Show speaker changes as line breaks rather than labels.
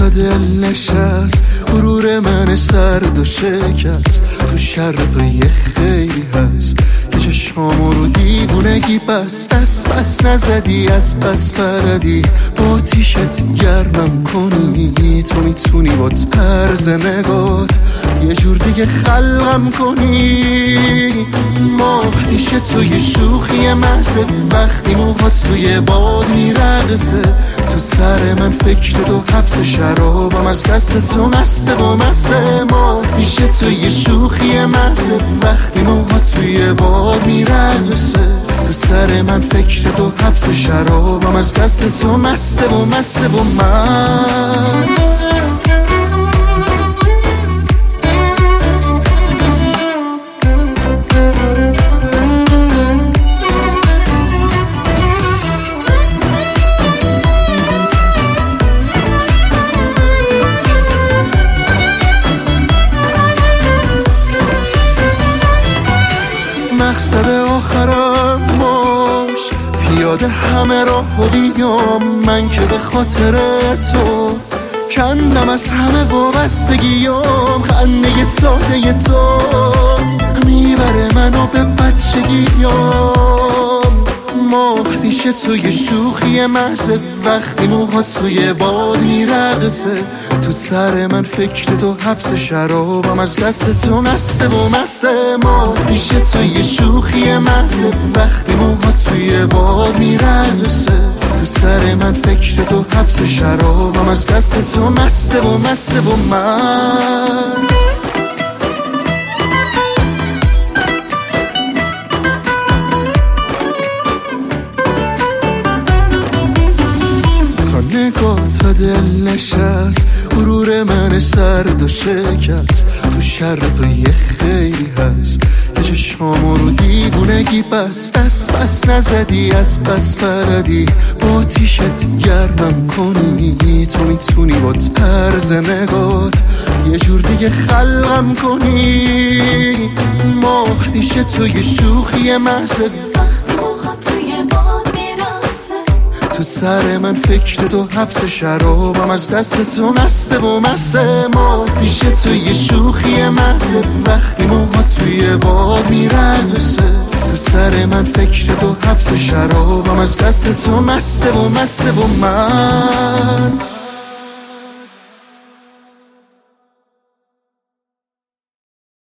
و دل نشست، غرور من سرد و شکست. تو شر تو یه خیلی هست که چشمامو رو دیوونگی بست. از بس نزدی از بس پردی، با تیشت گرمم کنی. تو میتونی با طرز نگات یه جور دیگه خلقم کنی. ما پیش تو یه شوخی محضه، وقتی موهات توی باد میرقصه. تو سر من فکر تو حبس شرابم، از دست تو مسته و مسته. ما پیش تو یه شوخی محضه، وقتی موهات توی باد میرقصه. تو سر من فکر تو حبس شرابم، از دست تو مسته و مسته و مست. مقصد آخرم باش، پیاده همه راهو بیام. من که به خاطر تو کندم از همه وابستگیام. خنده ساده تو میبره منو به بچگیام. ما پیش تو یه شوخی محضه، وقتی موهات توی باد میرقصه. تو سر من فکر تو حبس شرابم، از دست تو مسته و مسته. ما پیش تو یه شوخی محضه، وقتی موهات توی باد میرقصه. تو سر من فکر تو حبس شرابم، از دست تو مسته و مسته و مست. نگات و دل نشست، غرور من سرد و شکست. تو شر تو یه خیلی هست که چشمامو رو دیوونگی بست. از بس نزدی از بس پردی، با تیشت گرمم کنی. تو میتونی با طرز نگات یه جور دیگه خلقم کنی. ما پیش تو یه شوخی محضه،
وقتی موها توی باد میرقصه.
تو سر من فکر تو حبس شرابم، از دست تو مسته و مسته. ما پیش تو یه شوخی محضه، وقتی موهات توی باد میرقصه. تو سر من فکر تو حبس شرابم، از دست تو مسته و مسته و مست.